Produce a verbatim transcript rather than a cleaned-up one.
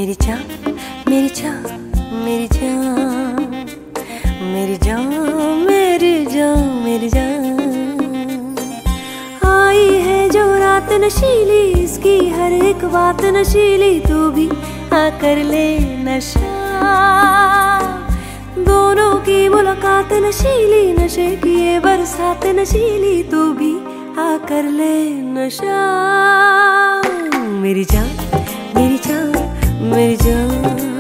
मेरी जान मेरी जान मेरी जान मेरी जान मेरी जान मेरी जान। आई है जो रात नशीली, इसकी हर एक बात नशीली, तू भी आकर ले नशा। दोनों की मुलाकात नशीली, नशे की ये बरसात नशीली, तू भी आकर ले नशा। मेरी जान मेरी जान मेरी जान।